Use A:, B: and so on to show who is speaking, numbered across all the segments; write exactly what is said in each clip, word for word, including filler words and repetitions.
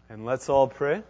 A: And let's all pray.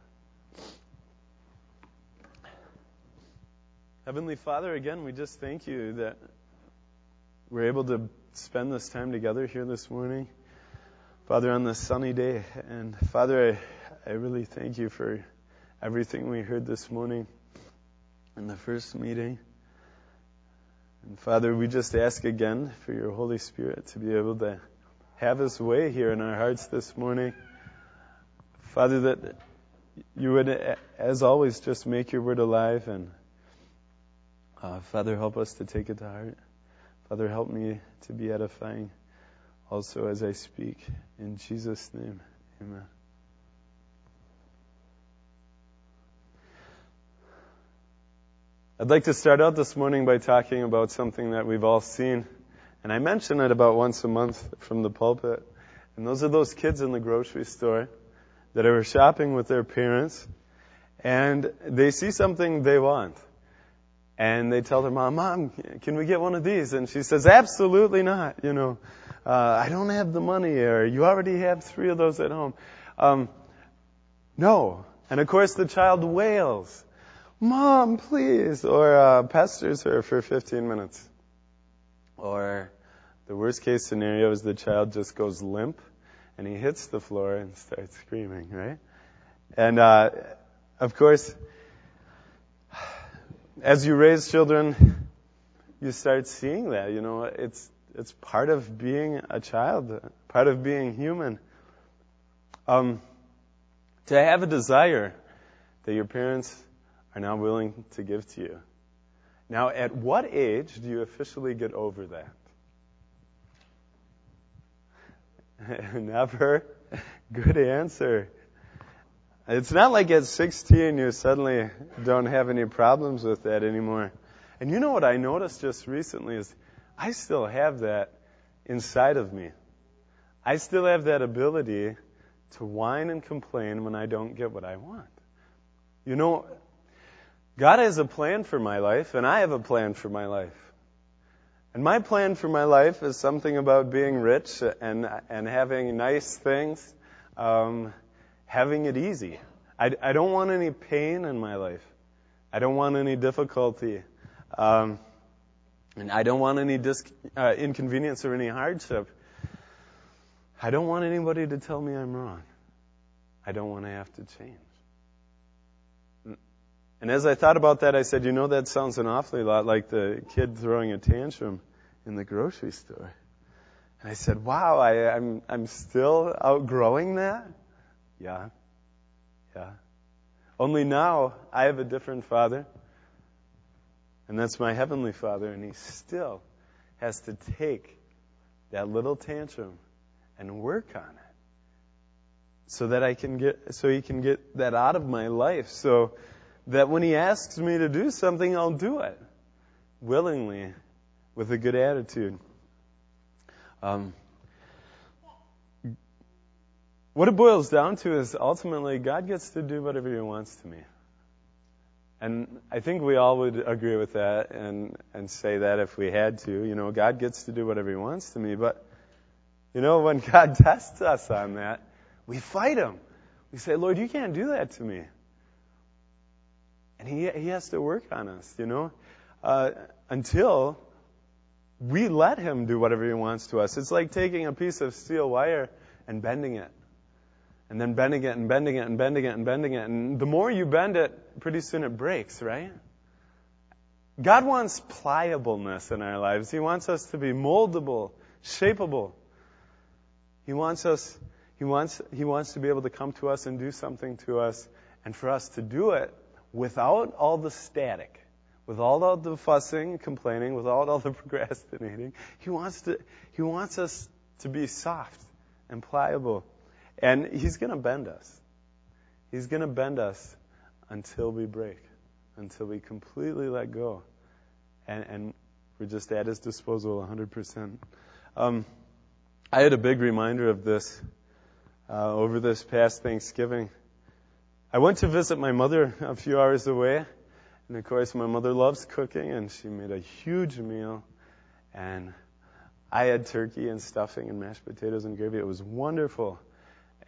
A: Heavenly Father, again, we just thank you that we're able to spend this time together here this morning. Father, on this sunny day. And Father, I, I really thank you for everything we heard this morning in the first meeting. And Father, we just ask again for your Holy Spirit to be able to have his way here in our hearts this morning. Father, that you would, as always, just make your word alive. And uh, Father, help us to take it to heart. Father, help me to be edifying also as I speak. In Jesus' name, amen. I'd like to start out this morning by talking about something that we've all seen. And I mention it about once a month from the pulpit. And those are those kids in the grocery store that are shopping with their parents, and they see something they want. And they tell their mom, Mom, can we get one of these? And she says, absolutely not. You know, uh, I don't have the money, or you already have three of those at home. Um, no. And of course the child wails, Mom, please, or uh, pesters her for fifteen minutes. Or the worst case scenario is the child just goes limp, and he hits the floor and starts screaming, right? And, uh, of course, as you raise children, you start seeing that, you know, it's, it's part of being a child, part of being human. Um, to have a desire that your parents are now willing to give to you. Now, at what age do you officially get over that? Never. Good answer. It's not like at sixteen you suddenly don't have any problems with that anymore. And you know what I noticed just recently is I still have that inside of me. I still have that ability to whine and complain when I don't get what I want. You know, God has a plan for my life, and I have a plan for my life. And my plan for my life is something about being rich and and having nice things, um, having it easy. I, I don't want any pain in my life. I don't want any difficulty. Um, and I don't want any dis- uh, inconvenience or any hardship. I don't want anybody to tell me I'm wrong. I don't want to have to change. And as I thought about that, I said, you know, that sounds an awfully lot like the kid throwing a tantrum in the grocery store. And I said, wow, I, I'm I'm still outgrowing that? Yeah. Yeah. Only now I have a different Father. And that's my Heavenly Father. And He still has to take that little tantrum and work on it. So that I can get, so He can get that out of my life. So that when He asks me to do something, I'll do it willingly, with a good attitude. Um, what it boils down to is ultimately God gets to do whatever He wants to me. And I think we all would agree with that and, and say that if we had to. You know, God gets to do whatever He wants to me. But, you know, when God tests us on that, we fight Him. We say, Lord, you can't do that to me. And he he has to work on us, you know, uh, until we let Him do whatever He wants to us. It's like taking a piece of steel wire and bending it. And then bending it and bending it and bending it and bending it. And the more you bend it, pretty soon it breaks, right? God wants pliableness in our lives. He wants us to be moldable, shapeable. He wants us, He wants, He wants to be able to come to us and do something to us, and for us to do it without all the static, without all the fussing, complaining, without all the procrastinating. He wants to, He wants us to be soft and pliable. And He's going to bend us. He's going to bend us until we break, until we completely let go. And, and we're just at His disposal one hundred percent. Um, I had a big reminder of this uh, over this past Thanksgiving. I went to visit my mother a few hours away, and of course my mother loves cooking, and she made a huge meal, and I had turkey and stuffing and mashed potatoes and gravy. It was wonderful.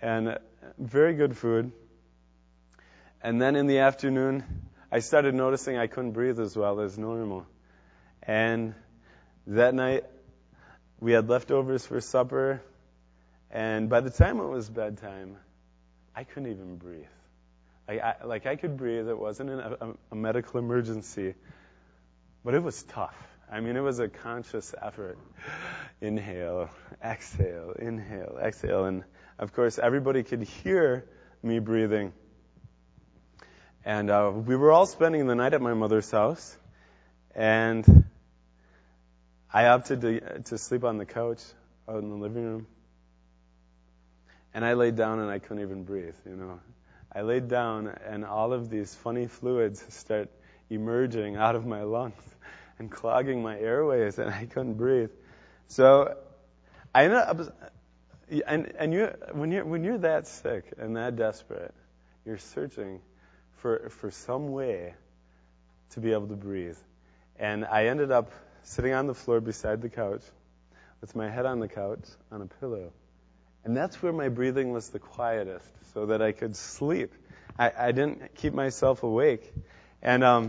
A: and very good food. And then in the afternoon, I started noticing I couldn't breathe as well as normal. And that night, we had leftovers for supper, and by the time it was bedtime, I couldn't even breathe. Like I, like I could breathe. It wasn't an, a, a medical emergency, but it was tough. I mean, it was a conscious effort. Inhale, exhale, inhale, exhale. And, of course, everybody could hear me breathing. And uh, we were all spending the night at my mother's house, and I opted to, to sleep on the couch out in the living room. And I laid down, and I couldn't even breathe, you know. I laid down, and all of these funny fluids start emerging out of my lungs and clogging my airways, and I couldn't breathe. So I ended up, and and you when you're when you're that sick and that desperate, you're searching for for some way to be able to breathe. And I ended up sitting on the floor beside the couch with my head on the couch on a pillow. And that's where my breathing was the quietest, so that I could sleep. I, I didn't keep myself awake. And um,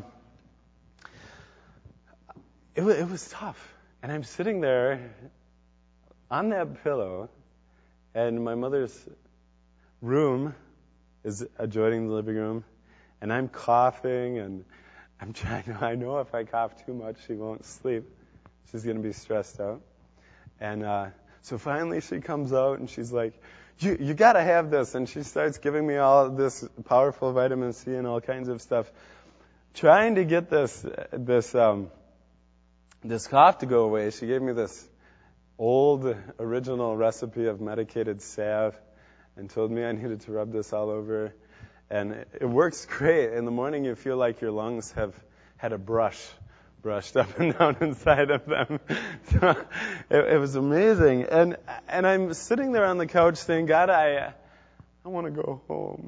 A: it, w- it was tough. And I'm sitting there on that pillow, and my mother's room is adjoining the living room, and I'm coughing, and I'm trying to, I know if I cough too much, she won't sleep. She's going to be stressed out. And uh, so finally she comes out, and she's like, you you got to have this. And she starts giving me all this powerful vitamin C and all kinds of stuff, trying to get this this um, this cough to go away. She gave me this old original recipe of medicated salve and told me I needed to rub this all over. And it, it works great. In the morning, you feel like your lungs have had a brush brushed up and down inside of them. So it, it was amazing. And and I'm sitting there on the couch saying, God, I I want to go home.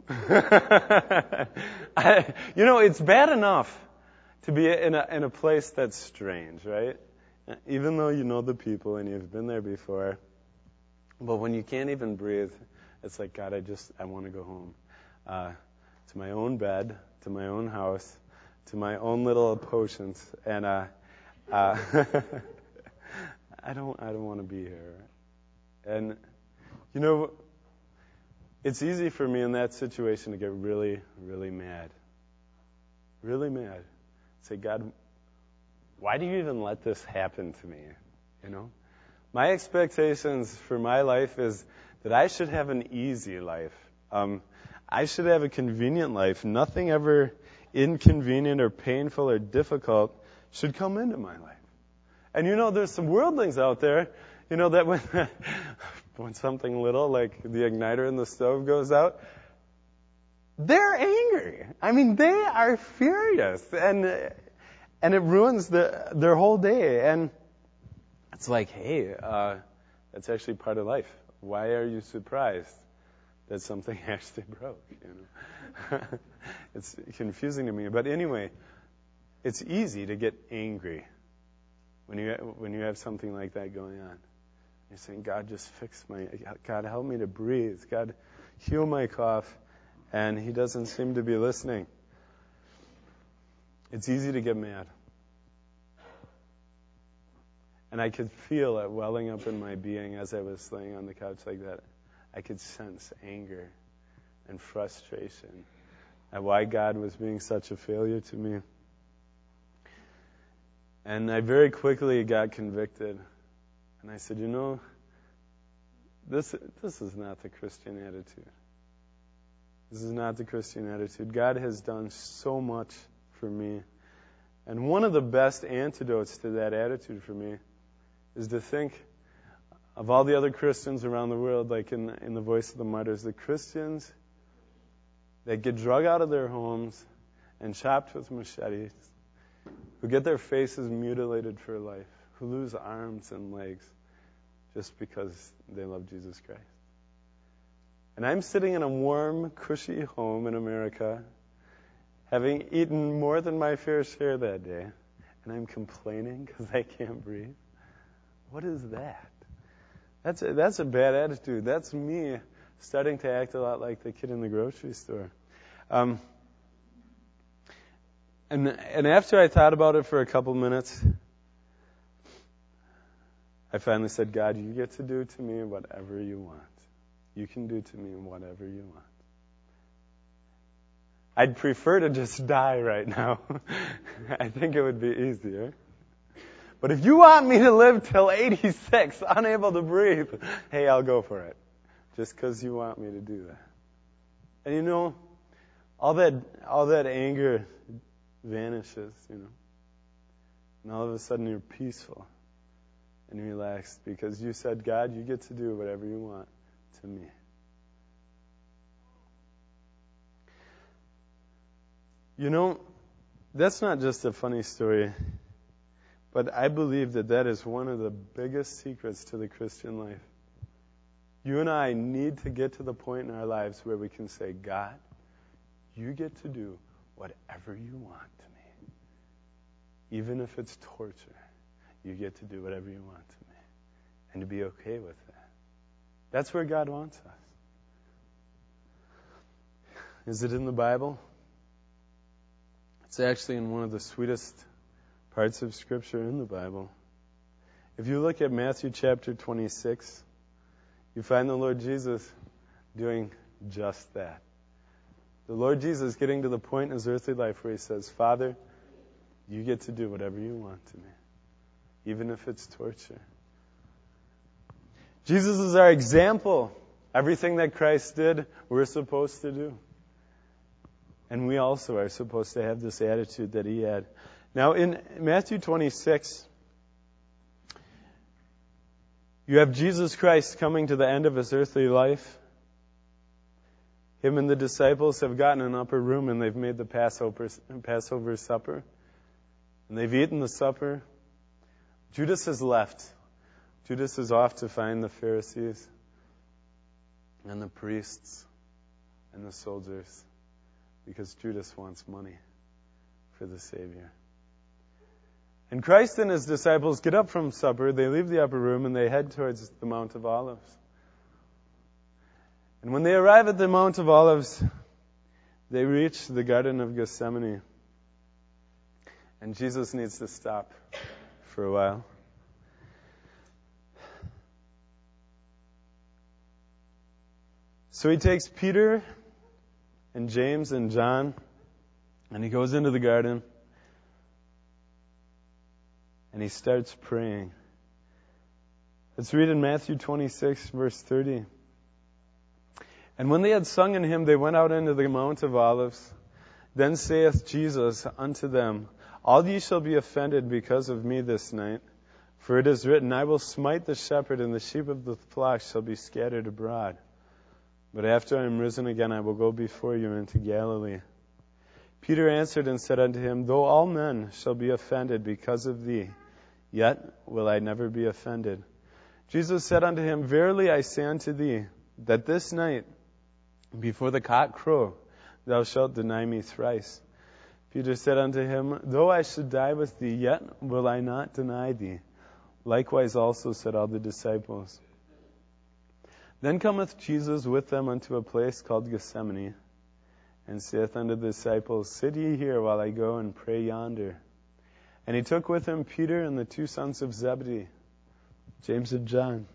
A: I, you know, it's bad enough to be in a in a place that's strange, right? Even though you know the people and you've been there before. But when you can't even breathe, it's like, God, I just, I want to go home. Uh, to my own bed, to my own house, to my own little potions. And uh, uh, I don't, I don't want to be here. And, you know, it's easy for me in that situation to get really, really mad. Really mad. Say, God, why do you even let this happen to me? You know? My expectations for my life is that I should have an easy life. Um, I should have a convenient life. Nothing ever inconvenient or painful or difficult should come into my life. And you know, there's some worldlings out there, you know, that when, when something little like the igniter in the stove goes out, they're angry. I mean, they are furious. And and it ruins the, their whole day. And it's like, hey, uh, that's actually part of life. Why are you surprised that something actually broke? You know, it's confusing to me. But anyway, it's easy to get angry when you when you have something like that going on. You're saying, God, just fix my. God, help me to breathe. God, heal my cough, and He doesn't seem to be listening. It's easy to get mad. And I could feel it welling up in my being as I was laying on the couch like that. I could sense anger and frustration at why God was being such a failure to me. And I very quickly got convicted. And I said, you know, this this is not the Christian attitude. This is not the Christian attitude. God has done so much for me. And one of the best antidotes to that attitude for me is to think of all the other Christians around the world, like in, in the Voice of the Martyrs, the Christians that get drug out of their homes and chopped with machetes, who get their faces mutilated for life, who lose arms and legs just because they love Jesus Christ. And I'm sitting in a warm, cushy home in America, having eaten more than my fair share that day, and I'm complaining because I can't breathe. What is that? That's a, that's a bad attitude. That's me starting to act a lot like the kid in the grocery store. Um, and and after I thought about it for a couple minutes, I finally said, God, you get to do to me whatever you want. You can do to me whatever you want. I'd prefer to just die right now. I think it would be easier. But if you want me to live till eighty-six, unable to breathe, hey, I'll go for it. Just because you want me to do that. And you know, all that all that anger vanishes, you know. And all of a sudden you're peaceful and relaxed because you said, God, you get to do whatever you want to me. You know, that's not just a funny story, but I believe that that is one of the biggest secrets to the Christian life. You and I need to get to the point in our lives where we can say, God, you get to do whatever you want to me. Even if it's torture, you get to do whatever you want to me. And to be okay with that. That's where God wants us. Is it in the Bible? It's actually in one of the sweetest parts of Scripture in the Bible. If you look at Matthew chapter twenty-six, you find the Lord Jesus doing just that. The Lord Jesus getting to the point in his earthly life where he says, Father, you get to do whatever you want to me, even if it's torture. Jesus is our example. Everything that Christ did, we're supposed to do. And we also are supposed to have this attitude that he had. Now, in Matthew twenty-six, you have Jesus Christ coming to the end of his earthly life. Him and the disciples have gotten an upper room and they've made the Passover, Passover supper. And they've eaten the supper. Judas has left. Judas is off to find the Pharisees and the priests and the soldiers because Judas wants money for the Savior. And Christ and his disciples get up from supper, they leave the upper room, and they head towards the Mount of Olives. And when they arrive at the Mount of Olives, they reach the Garden of Gethsemane. And Jesus needs to stop for a while. So he takes Peter and James and John, and he goes into the garden, and he starts praying. Let's read in Matthew twenty-six, verse thirty. And when they had sung an hymn, they went out into the Mount of Olives. Then saith Jesus unto them, All ye shall be offended because of me this night. For it is written, I will smite the shepherd, and the sheep of the flock shall be scattered abroad. But after I am risen again, I will go before you into Galilee. Peter answered and said unto him, Though all men shall be offended because of thee, yet will I never be offended. Jesus said unto him, Verily I say unto thee, that this night, before the cock crow, thou shalt deny me thrice. Peter said unto him, Though I should die with thee, yet will I not deny thee. Likewise also said all the disciples. Then cometh Jesus with them unto a place called Gethsemane, and saith unto the disciples, Sit ye here while I go and pray yonder. And he took with him Peter and the two sons of Zebedee, James and John,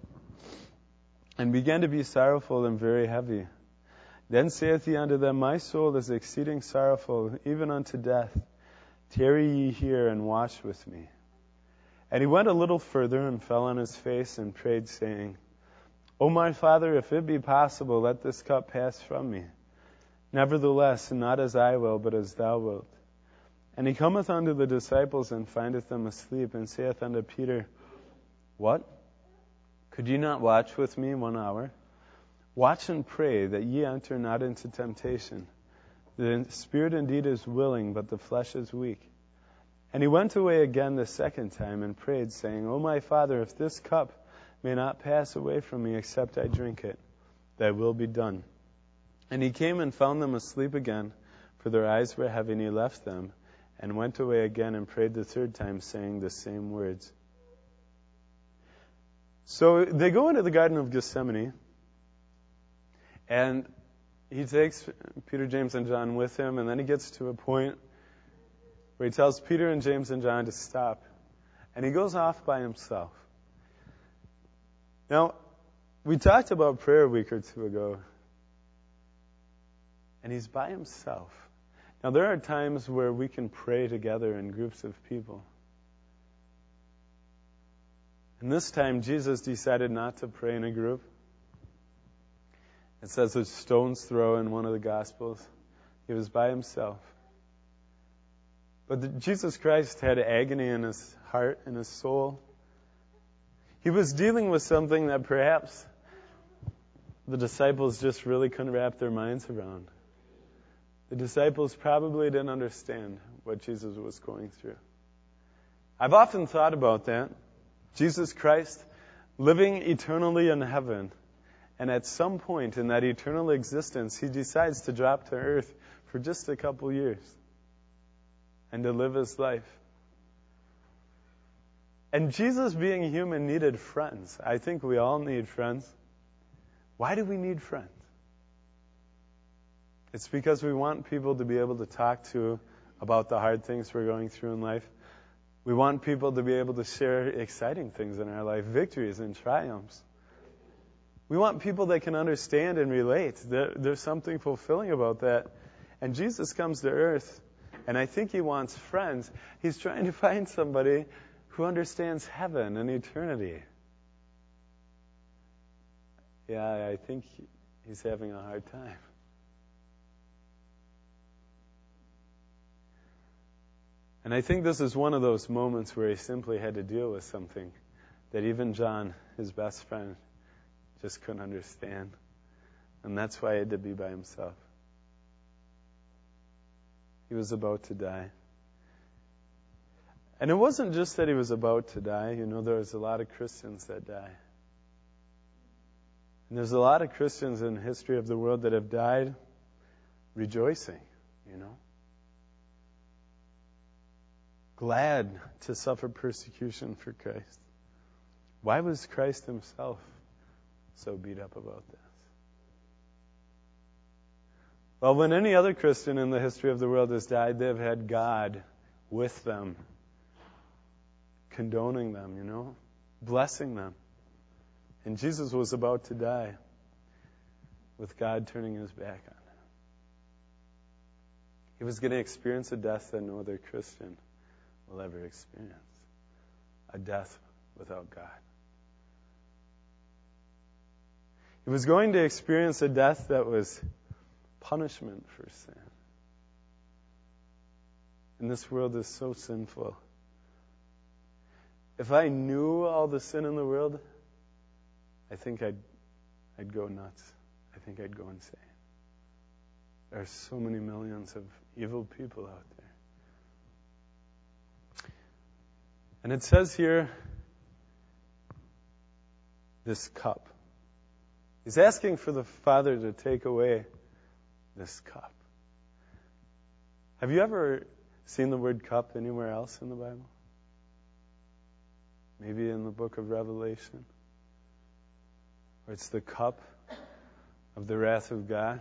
A: and began to be sorrowful and very heavy. Then saith he unto them, My soul is exceeding sorrowful, even unto death. Tarry ye here and watch with me. And he went a little further and fell on his face and prayed, saying, O my Father, if it be possible, let this cup pass from me. Nevertheless, not as I will, but as thou wilt. And he cometh unto the disciples and findeth them asleep, and saith unto Peter, What? Could ye not watch with me one hour? Watch and pray, that ye enter not into temptation. The spirit indeed is willing, but the flesh is weak. And he went away again the second time, and prayed, saying, O my Father, if this cup may not pass away from me, except I drink it, thy will be done. And he came and found them asleep again, for their eyes were heavy, and he left them, and went away again and prayed the third time, saying the same words. So they go into the Garden of Gethsemane, And he takes Peter, James, and John with him, and then he gets to a point where he tells Peter and James and John to stop. And he goes off by himself. Now, we talked about prayer a week or two ago. And he's by himself. Now, there are times where we can pray together in groups of people. And this time, Jesus decided not to pray in a group. It says a stone's throw in one of the Gospels. He was by himself. But the, Jesus Christ had agony in his heart, in his soul. He was dealing with something that perhaps the disciples just really couldn't wrap their minds around. The disciples probably didn't understand what Jesus was going through. I've often thought about that. Jesus Christ living eternally in heaven. And at some point in that eternal existence, he decides to drop to earth for just a couple years and to live his life. And Jesus, being human, needed friends. I think we all need friends. Why do we need friends? It's because we want people to be able to talk to about the hard things we're going through in life. We want people to be able to share exciting things in our life, victories and triumphs. We want people that can understand and relate. There, there's something fulfilling about that. And Jesus comes to earth, and I think he wants friends. He's trying to find somebody who understands heaven and eternity. Yeah, I think he's having a hard time. And I think this is one of those moments where he simply had to deal with something that even John, his best friend, just couldn't understand. And that's why he had to be by himself. He was about to die. And it wasn't just that he was about to die. You know, there's a lot of Christians that die. And there's a lot of Christians in the history of the world that have died rejoicing, you know. Glad to suffer persecution for Christ. Why was Christ himself so beat up about this? Well, when any other Christian in the history of the world has died, they've had God with them, condoning them, you know, blessing them. And Jesus was about to die with God turning his back on him. He was going to experience a death that no other Christian will ever experience. A death without God. He was going to experience a death that was punishment for sin. And this world is so sinful. If I knew all the sin in the world, I think I'd I'd go nuts. I think I'd go insane. There are so many millions of evil people out there. And it says here, this cup. He's asking for the Father to take away this cup. Have you ever seen the word cup anywhere else in the Bible? Maybe in the book of Revelation, where it's the cup of the wrath of God.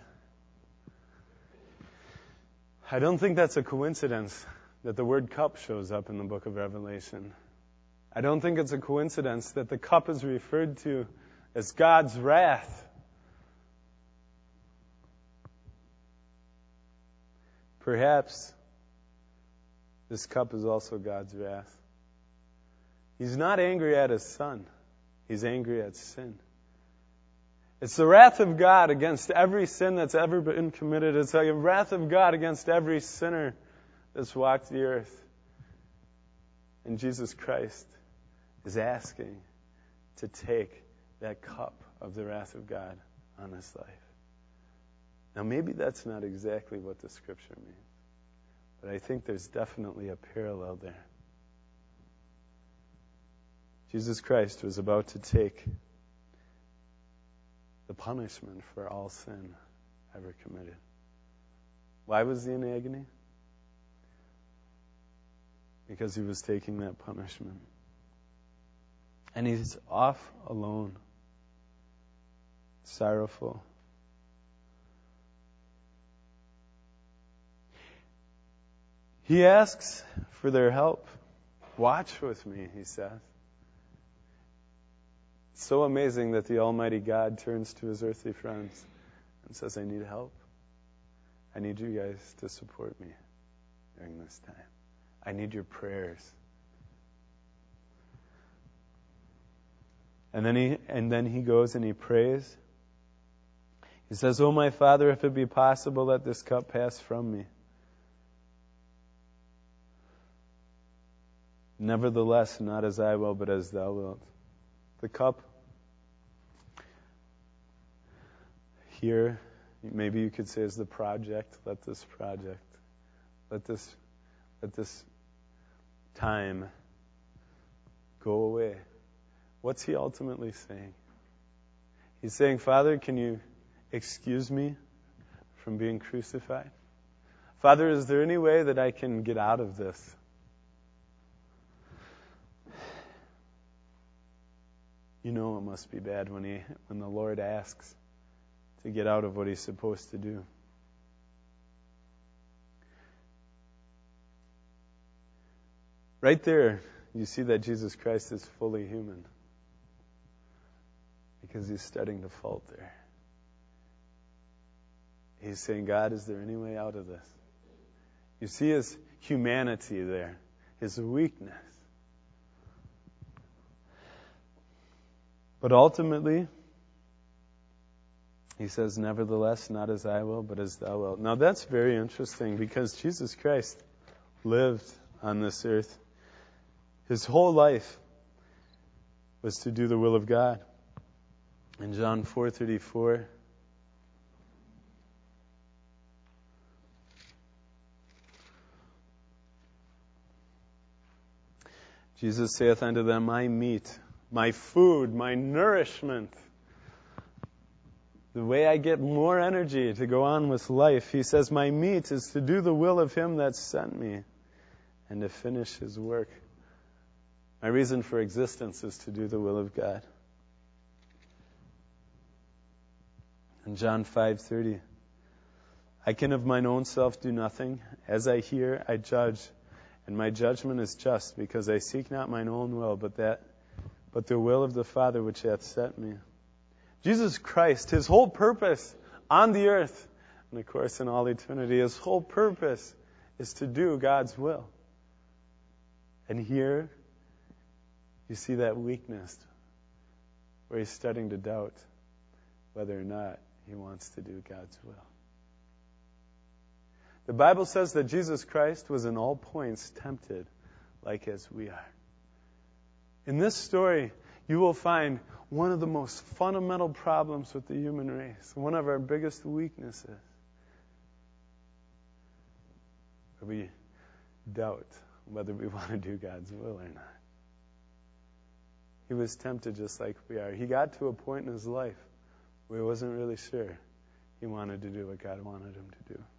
A: I don't think that's a coincidence that the word cup shows up in the book of Revelation. I don't think it's a coincidence that the cup is referred to as God's wrath. Perhaps this cup is also God's wrath. He's not angry at his son. He's angry at sin. It's the wrath of God against every sin that's ever been committed. It's the wrath of God against every sinner that's walked the earth. And Jesus Christ is asking to take that cup of the wrath of God on his life. Now, maybe that's not exactly what the Scripture means, but I think there's definitely a parallel there. Jesus Christ was about to take the punishment for all sin ever committed. Why was he in agony? Because he was taking that punishment. And he's off alone, sorrowful, He asks for their help. Watch with me, he says. It's so amazing that the Almighty God turns to his earthly friends and says, I need help. I need you guys to support me during this time. I need your prayers. And then he and then he goes and he prays. He says, "Oh my Father, if it be possible, let this cup pass from me. Nevertheless, not as I will, but as thou wilt." The cup here, maybe you could say, is the project. Let this project, let this, let this time go away. What's he ultimately saying? He's saying, Father, can you excuse me from being crucified? Father, is there any way that I can get out of this? You know it must be bad when he, when the Lord asks to get out of what he's supposed to do. Right there, you see that Jesus Christ is fully human, because he's starting to falter. He's saying, God, is there any way out of this? You see his humanity there, his weakness. But ultimately, he says, nevertheless, not as I will, but as thou wilt. Now that's very interesting, because Jesus Christ lived on this earth. His whole life was to do the will of God. In John four thirty-four, Jesus saith unto them, my meat, my food, my nourishment, the way I get more energy to go on with life. He says, my meat is to do the will of him that sent me and to finish his work. My reason for existence is to do the will of God. In John five thirty, I can of mine own self do nothing. As I hear, I judge, and my judgment is just, because I seek not mine own will, but that, but the will of the Father which hath sent me. Jesus Christ, his whole purpose on the earth, and of course in all eternity, his whole purpose is to do God's will. And here, you see that weakness where he's starting to doubt whether or not he wants to do God's will. The Bible says that Jesus Christ was in all points tempted, like as we are. In this story, you will find one of the most fundamental problems with the human race, one of our biggest weaknesses, where we doubt whether we want to do God's will or not. He was tempted just like we are. He got to a point in his life where he wasn't really sure he wanted to do what God wanted him to do.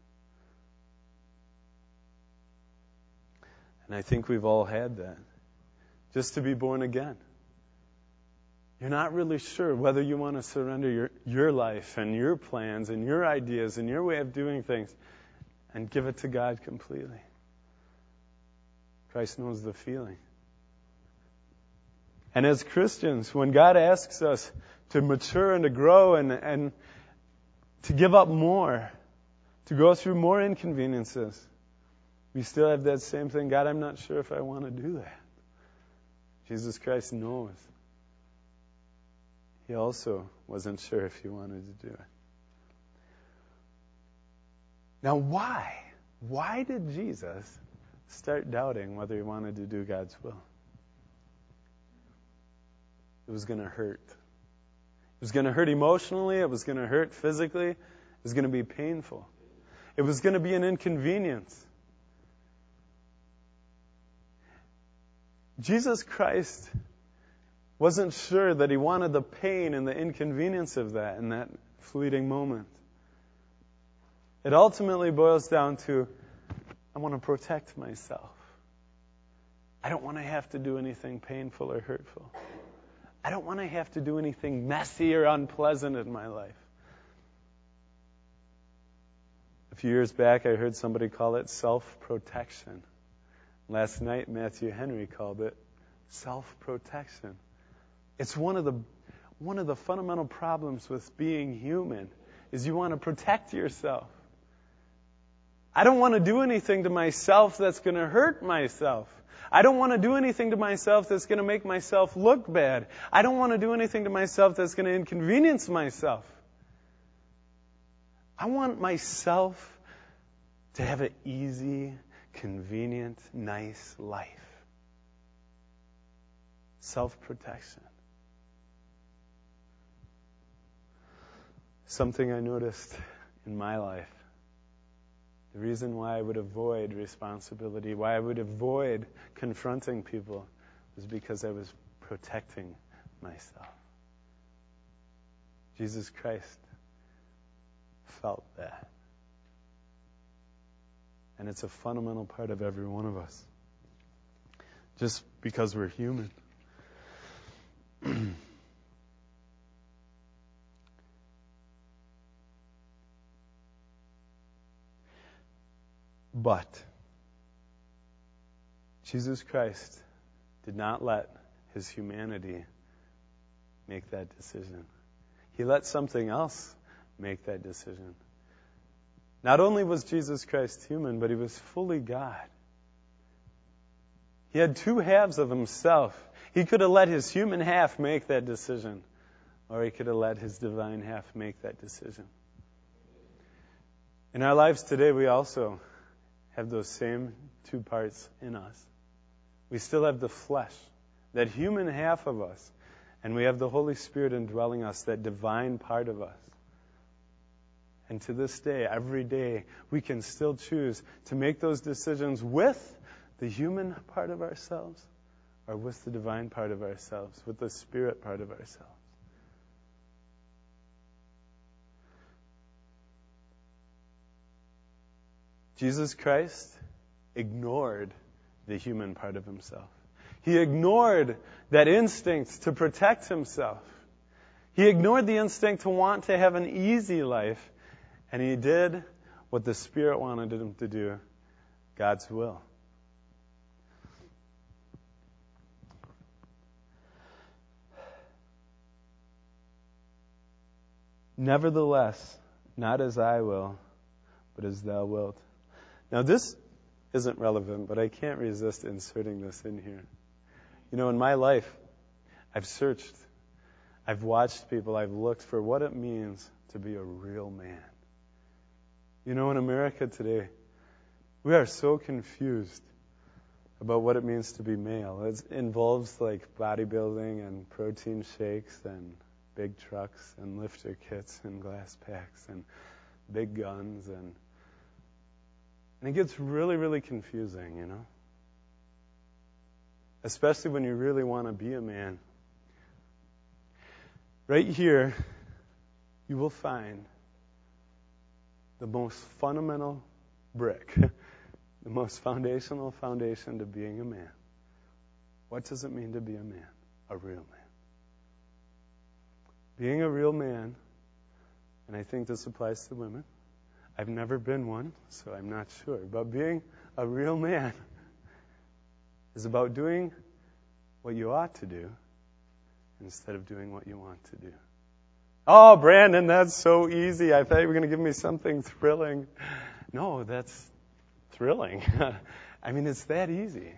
A: And I think we've all had that. Just to be born again. You're not really sure whether you want to surrender your, your life and your plans and your ideas and your way of doing things and give it to God completely. Christ knows the feeling. And as Christians, when God asks us to mature and to grow and, and to give up more, to go through more inconveniences, we still have that same thing. God, I'm not sure if I want to do that. Jesus Christ knows. He also wasn't sure if he wanted to do it. Now, why? Why did Jesus start doubting whether he wanted to do God's will? It was going to hurt. It was going to hurt emotionally. It was going to hurt physically. It was going to be painful. It was going to be an inconvenience. Jesus Christ wasn't sure that he wanted the pain and the inconvenience of that in that fleeting moment. It ultimately boils down to, I want to protect myself. I don't want to have to do anything painful or hurtful. I don't want to have to do anything messy or unpleasant in my life. few years back, I heard somebody call it self-protection. Last night, Matthew Henry called it self-protection. It's one of the one of the fundamental problems with being human is you want to protect yourself. I don't want to do anything to myself that's going to hurt myself. I don't want to do anything to myself that's going to make myself look bad. I don't want to do anything to myself that's going to inconvenience myself. I want myself to have an easy, convenient, nice life. Self-protection. Something I noticed in my life. The reason why I would avoid responsibility, why I would avoid confronting people, was because I was protecting myself. Jesus Christ felt that. And it's a fundamental part of every one of us. Just because we're human. But Jesus Christ did not let his humanity make that decision. He let something else make that decision. Not only was Jesus Christ human, but he was fully God. He had two halves of himself. He could have let his human half make that decision, or he could have let his divine half make that decision. In our lives today, we also have those same two parts in us. We still have the flesh, that human half of us, and we have the Holy Spirit indwelling us, that divine part of us. And to this day, every day, we can still choose to make those decisions with the human part of ourselves or with the divine part of ourselves, with the spirit part of ourselves. Jesus Christ ignored the human part of himself. He ignored that instinct to protect himself. He ignored the instinct to want to have an easy life, and he did what the Spirit wanted him to do, God's will. Nevertheless, not as I will, but as thou wilt. Now this isn't relevant, but I can't resist inserting this in here. You know, in my life, I've searched, I've watched people, I've looked for what it means to be a real man. You know, in America today, we are so confused about what it means to be male. It involves like bodybuilding and protein shakes and big trucks and lifter kits and glass packs and big guns and And it gets really, really confusing, you know? Especially when you really want to be a man. Right here, you will find the most fundamental brick, the most foundational foundation to being a man. What does it mean to be a man? A real man. Being a real man, and I think this applies to women, I've never been one, so I'm not sure. But being a real man is about doing what you ought to do instead of doing what you want to do. Oh, Brandon, that's so easy. I thought you were going to give me something thrilling. No, that's thrilling. I mean, it's that easy.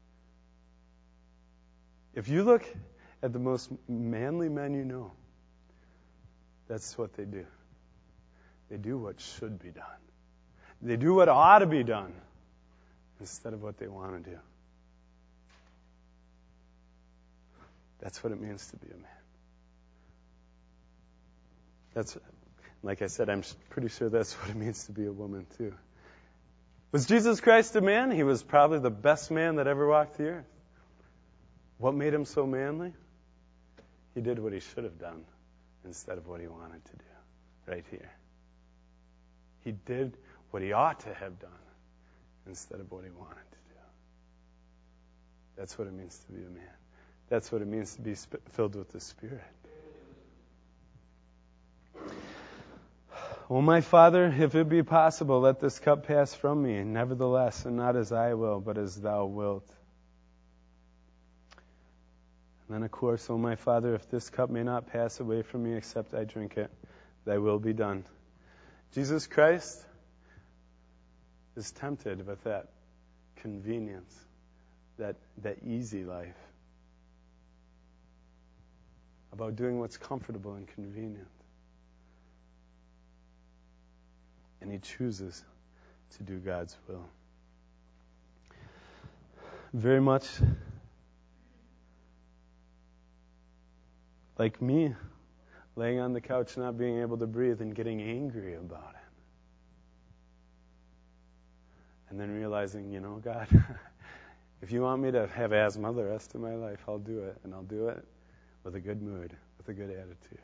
A: If you look at the most manly men you know, that's what they do. They do what should be done. They do what ought to be done instead of what they want to do. That's what it means to be a man. That's, like I said, I'm pretty sure that's what it means to be a woman too. Was Jesus Christ a man? He was probably the best man that ever walked the earth. What made him so manly? He did what he should have done instead of what he wanted to do. Right here. He did what he ought to have done instead of what he wanted to do. That's what it means to be a man. That's what it means to be sp- filled with the Spirit. O my Father, if it be possible, let this cup pass from me. Nevertheless, and not as I will, but as thou wilt. And then, of course, O my Father, if this cup may not pass away from me except I drink it, thy will be done. Jesus Christ is tempted with that convenience, that, that easy life, about doing what's comfortable and convenient. And he chooses to do God's will. Very much like me, laying on the couch, not being able to breathe and getting angry about it. And then realizing, you know, God, if you want me to have asthma the rest of my life, I'll do it. And I'll do it with a good mood, with a good attitude.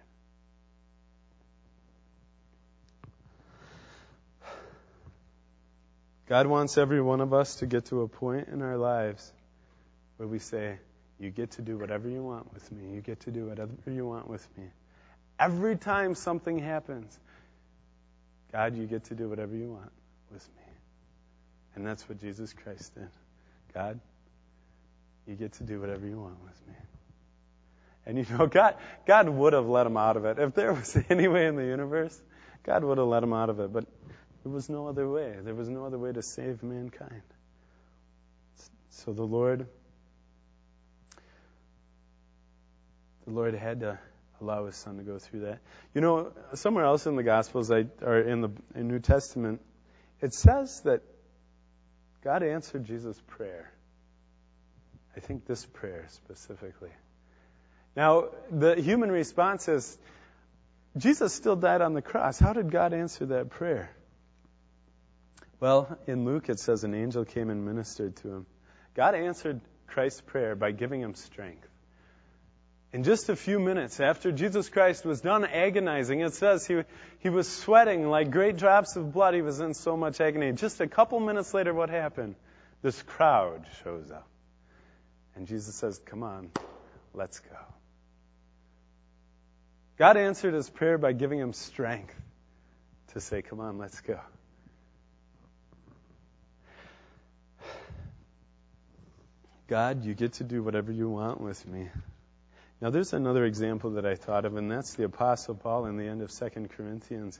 A: God wants every one of us to get to a point in our lives where we say, you get to do whatever you want with me. You get to do whatever you want with me. Every time something happens, God, you get to do whatever you want with me. And that's what Jesus Christ did. God, you get to do whatever you want with me. And you know, God, God would have let him out of it. If there was any way in the universe, God would have let him out of it. But there was no other way. There was no other way to save mankind. So the Lord, the Lord had to allow his son to go through that. You know, somewhere else in the Gospels, I, or in the in New Testament, it says that God answered Jesus' prayer. I think this prayer specifically. Now, the human response is, Jesus still died on the cross. How did God answer that prayer? Well, in Luke it says an angel came and ministered to him. God answered Christ's prayer by giving him strength. In just a few minutes after Jesus Christ was done agonizing, it says he, he was sweating like great drops of blood. He was in so much agony. Just a couple minutes later, what happened? This crowd shows up. And Jesus says, come on, let's go. God answered his prayer by giving him strength to say, come on, let's go. God, you get to do whatever you want with me. Now, there's another example that I thought of, and that's the Apostle Paul in the end of Second Corinthians.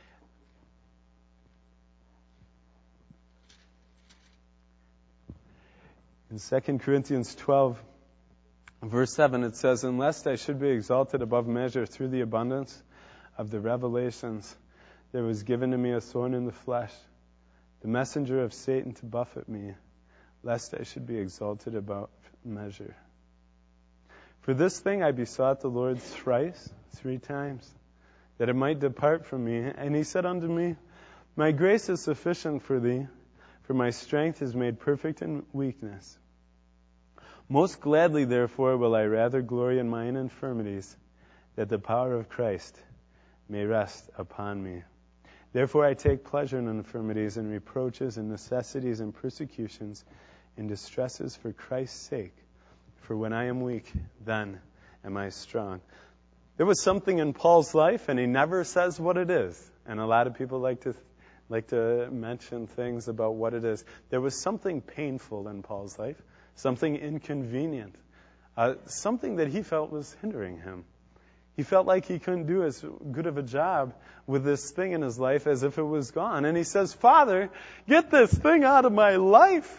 A: In Second Corinthians twelve, verse seven, it says, "And lest I should be exalted above measure through the abundance of the revelations, there was given to me a thorn in the flesh, the messenger of Satan to buffet me, lest I should be exalted above measure. For this thing I besought the Lord thrice, three times, that it might depart from me. And he said unto me, My grace is sufficient for thee, for my strength is made perfect in weakness. Most gladly, therefore, will I rather glory in mine infirmities, that the power of Christ may rest upon me. Therefore I take pleasure in infirmities and reproaches and necessities and persecutions and distresses for Christ's sake. For when I am weak, then am I strong." There was something in Paul's life, and he never says what it is. And a lot of people like to like to mention things about what it is. There was something painful in Paul's life, something inconvenient, uh, something that he felt was hindering him. He felt like he couldn't do as good of a job with this thing in his life as if it was gone. And he says, "Father, get this thing out of my life."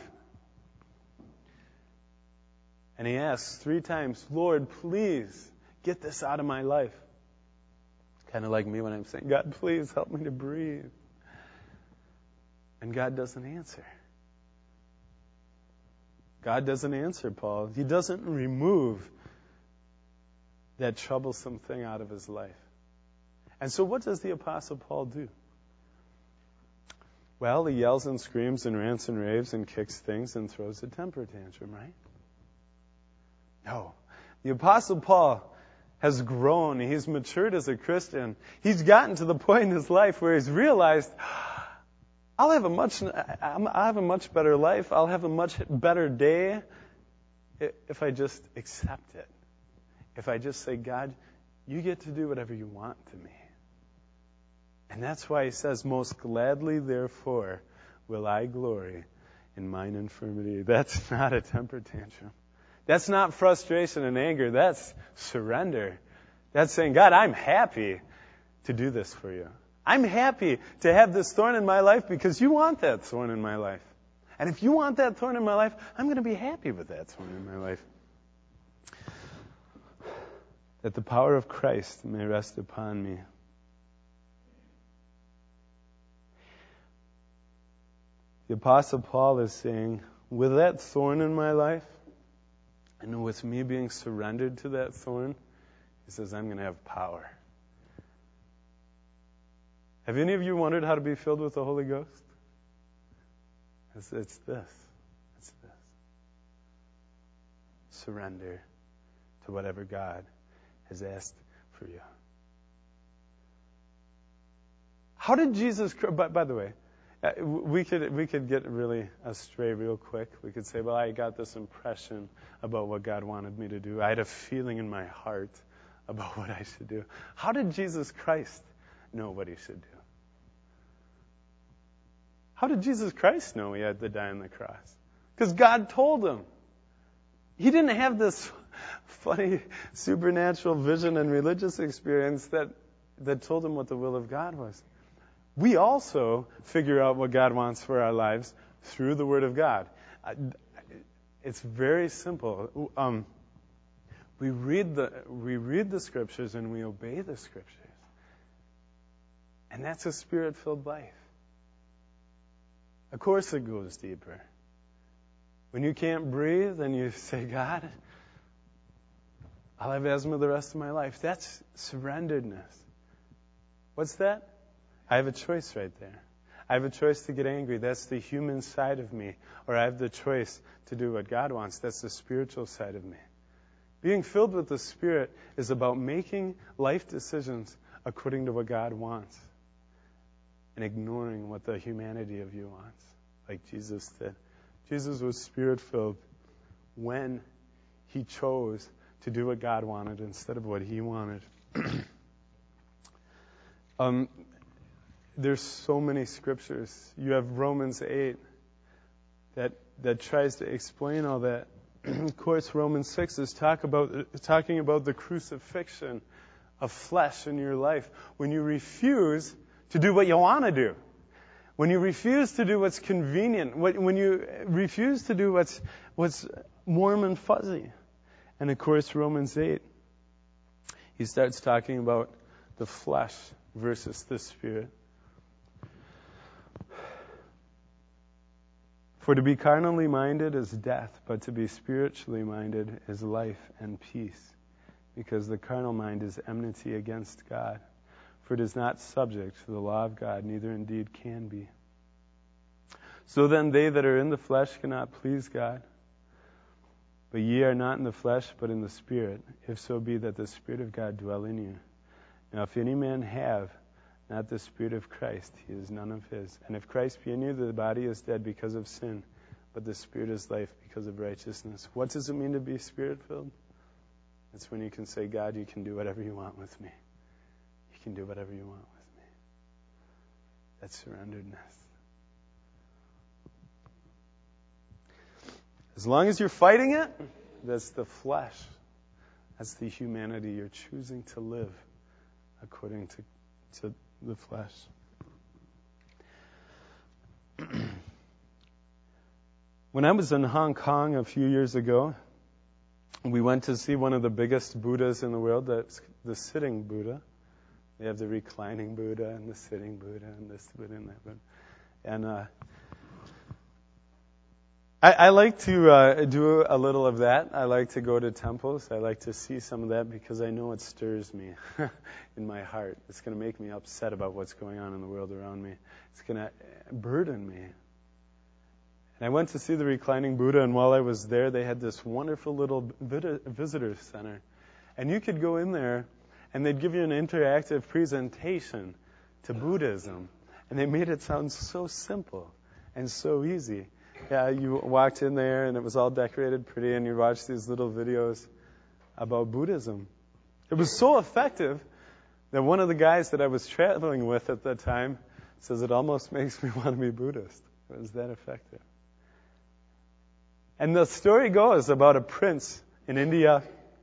A: And he asks three times, "Lord, please get this out of my life." Kind of like me when I'm saying, "God, please help me to breathe." And God doesn't answer. God doesn't answer Paul. He doesn't remove that troublesome thing out of his life. And so what does the Apostle Paul do? Well, he yells and screams and rants and raves and kicks things and throws a temper tantrum, right? No. The Apostle Paul has grown. He's matured as a Christian. He's gotten to the point in his life where he's realized, I'll have a much, I'll have a much better life. I'll have a much better day if I just accept it. If I just say, "God, you get to do whatever you want to me." And that's why he says, most gladly, therefore, will I glory in mine infirmity. That's not a temper tantrum. That's not frustration and anger. That's surrender. That's saying, God, I'm happy to do this for you. I'm happy to have this thorn in my life because you want that thorn in my life. And if you want that thorn in my life, I'm going to be happy with that thorn in my life. That the power of Christ may rest upon me. The Apostle Paul is saying, with that thorn in my life, and with me being surrendered to that thorn, he says, I'm going to have power. Have any of you wondered how to be filled with the Holy Ghost? It's, it's this. It's this. Surrender to whatever God has asked for you. How did Jesus... By, by the way, Uh, we could we could get really astray real quick. We could say, well, I got this impression about what God wanted me to do. I had a feeling in my heart about what I should do. How did Jesus Christ know what he should do? How did Jesus Christ know he had to die on the cross? Because God told him. He didn't have this funny supernatural vision and religious experience that, that told him what the will of God was. We also figure out what God wants for our lives through the Word of God. It's very simple. Um, we read the we read the Scriptures and we obey the Scriptures, and that's a Spirit-filled life. Of course, it goes deeper. When you can't breathe and you say, "God, I'll have asthma the rest of my life," that's surrenderedness. What's that? I have a choice right there. I have a choice to get angry. That's the human side of me. Or I have the choice to do what God wants. That's the spiritual side of me. Being filled with the Spirit is about making life decisions according to what God wants and ignoring what the humanity of you wants, like Jesus did. Jesus was Spirit-filled when he chose to do what God wanted instead of what he wanted. um. There's so many scriptures. You have Romans eight that that tries to explain all that. Of course, Romans six is talk about talking about the crucifixion of flesh in your life. When you refuse to do what you want to do. When you refuse to do what's convenient. When you refuse to do what's what's warm and fuzzy. And of course, Romans eight, he starts talking about the flesh versus the Spirit. For to be carnally minded is death, but to be spiritually minded is life and peace. Because the carnal mind is enmity against God. For it is not subject to the law of God, neither indeed can be. So then they that are in the flesh cannot please God. But ye are not in the flesh, but in the Spirit, if so be that the Spirit of God dwell in you. Now if any man have not the Spirit of Christ, he is none of his. And if Christ be in you, the body is dead because of sin, but the Spirit is life because of righteousness. What does it mean to be Spirit-filled? It's when you can say, God, you can do whatever you want with me. You can do whatever you want with me. That's surrenderedness. As long as you're fighting it, that's the flesh. That's the humanity. You're choosing to live according to, to the flesh. When I was in Hong Kong a few years ago, we went to see one of the biggest Buddhas in the world, that's the sitting Buddha. They have the reclining Buddha and the sitting Buddha and this Buddha and that Buddha. And uh, I, I like to uh, do a little of that. I like to go to temples. I like to see some of that because I know it stirs me in my heart. It's going to make me upset about what's going on in the world around me. It's going to burden me. And I went to see the reclining Buddha, and while I was there, they had this wonderful little visitor center. And you could go in there, and they'd give you an interactive presentation to Buddhism. And they made it sound so simple and so easy. Yeah, you walked in there, and it was all decorated pretty, and you watched these little videos about Buddhism. It was so effective Now, one of the guys that I was traveling with at that time says it almost makes me want to be Buddhist. It was that effective. And the story goes about a prince in India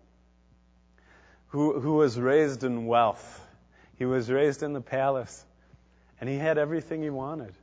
A: who, who was raised in wealth. He was raised in the palace, and he had everything he wanted.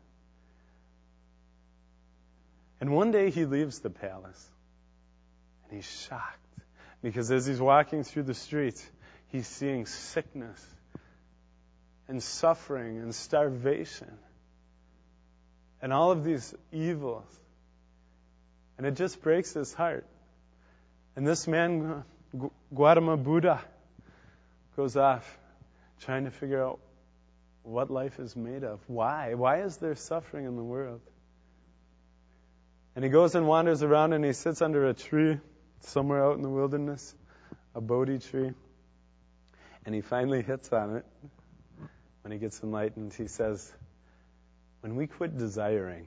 A: And one day he leaves the palace, and he's shocked, because as he's walking through the streets, he's seeing sickness and suffering and starvation and all of these evils. And it just breaks his heart. And this man, Gautama Buddha, goes off trying to figure out what life is made of. Why? Why is there suffering in the world? And he goes and wanders around, and he sits under a tree somewhere out in the wilderness, a Bodhi tree. And he finally hits on it. When he gets enlightened, he says, when we quit desiring,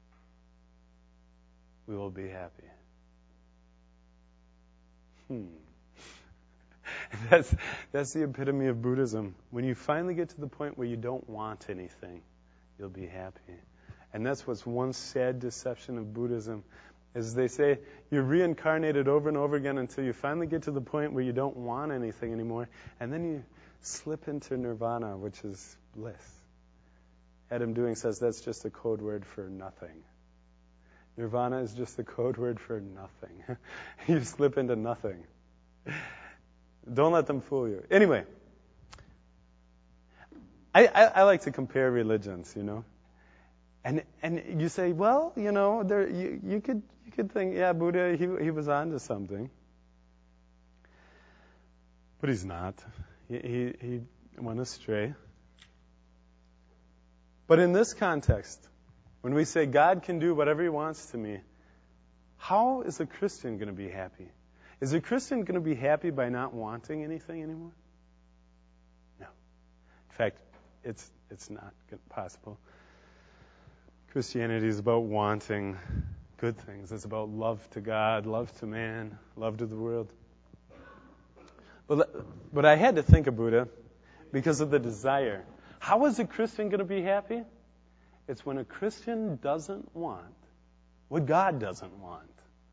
A: we will be happy. Hmm. That's, that's the epitome of Buddhism. When you finally get to the point where you don't want anything, you'll be happy. And that's what's one sad deception of Buddhism, is they say you're reincarnated over and over again until you finally get to the point where you don't want anything anymore, and then you slip into nirvana, which is bliss. Adam Doing says that's just a code word for nothing. Nirvana is just a code word for nothing. You slip into nothing. Don't let them fool you. Anyway, I, I, I like to compare religions, you know. And and you say, well, you know, there you, you could you could think, yeah, Buddha, he he was on to something. But he's not. He, he he went astray. But in this context, when we say God can do whatever he wants to me, how is a Christian going to be happy? Is a Christian going to be happy by not wanting anything anymore? No. In fact, it's it's not possible. Christianity is about wanting good things. It's about love to God, love to man, love to the world. But but I had to think of Buddha because of the desire. How is a Christian going to be happy? It's when a Christian doesn't want what God doesn't want.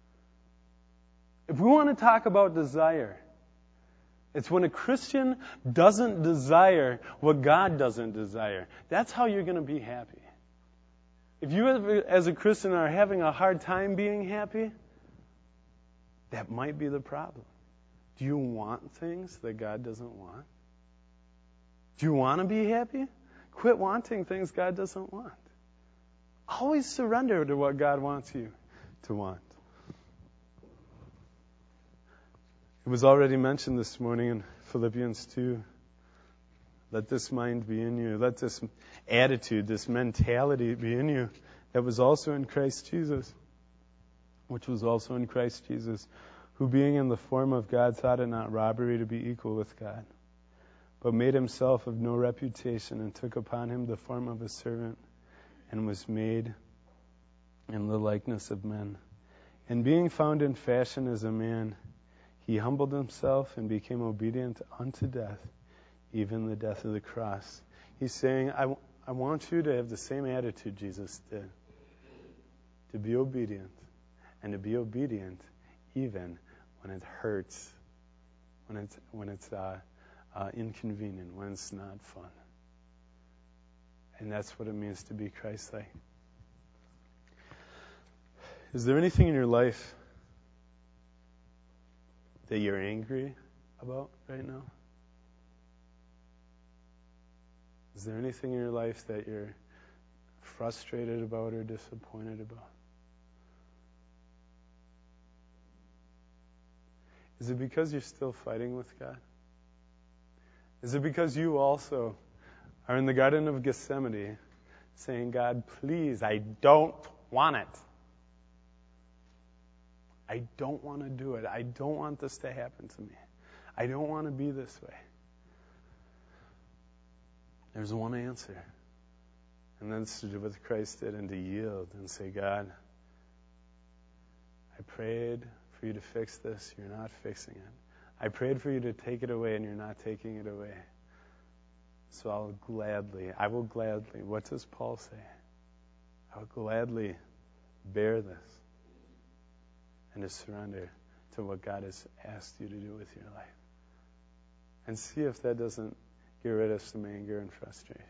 A: If we want to talk about desire, it's when a Christian doesn't desire what God doesn't desire. That's how you're going to be happy. If you as a Christian are having a hard time being happy, that might be the problem. Do you want things that God doesn't want? Do you want to be happy? Quit wanting things God doesn't want. Always surrender to what God wants you to want. It was already mentioned this morning in Philippians two. Let this mind be in you. Let this attitude, this mentality be in you that was also in Christ Jesus, which was also in Christ Jesus, who being in the form of God thought it not robbery to be equal with God, but made himself of no reputation and took upon him the form of a servant and was made in the likeness of men. And being found in fashion as a man, he humbled himself and became obedient unto death, even the death of the cross. He's saying, I, w- I want you to have the same attitude Jesus did. To be obedient. And to be obedient even when it hurts. When it's, when it's uh, uh, inconvenient. When it's not fun. And that's what it means to be Christ-like. Is there anything in your life that you're angry about right now? Is there anything in your life that you're frustrated about or disappointed about? Is it because you're still fighting with God? Is it because you also are in the Garden of Gethsemane saying, God, please, I don't want it. I don't want to do it. I don't want this to happen to me. I don't want to be this way. There's one answer. And that's to do what Christ did and to yield and say, God, I prayed for you to fix this. You're not fixing it. I prayed for you to take it away and you're not taking it away. So I'll gladly, I will gladly, what does Paul say? I will gladly bear this and to surrender to what God has asked you to do with your life. And see if that doesn't get rid of some anger and frustration.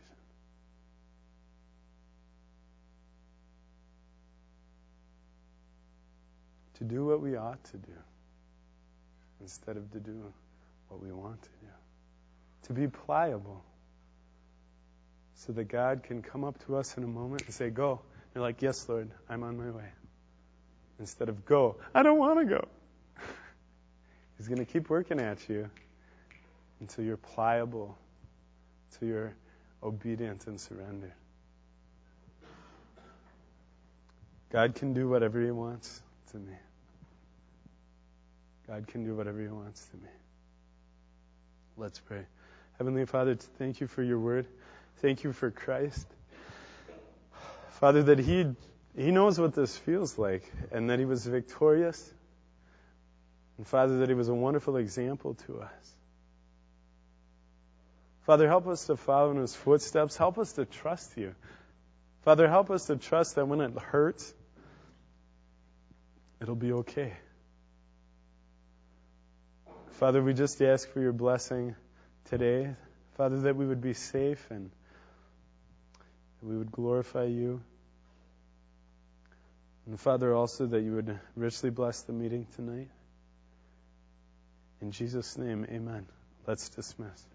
A: To do what we ought to do instead of to do what we want to do. To be pliable so that God can come up to us in a moment and say, go. And you're like, yes, Lord, I'm on my way. Instead of go, I don't want to go. He's going to keep working at you until you're pliable, until you're obedient and surrendered. God can do whatever He wants to me. God can do whatever He wants to me. Let's pray. Heavenly Father, thank you for your word. Thank you for Christ. Father, that He He knows what this feels like, and that He was victorious. And Father, that He was a wonderful example to us. Father, help us to follow in His footsteps. Help us to trust You. Father, help us to trust that when it hurts, it'll be okay. Father, we just ask for Your blessing today. Father, that we would be safe and that we would glorify You. And Father, also that You would richly bless the meeting tonight. In Jesus' name, amen. Let's dismiss.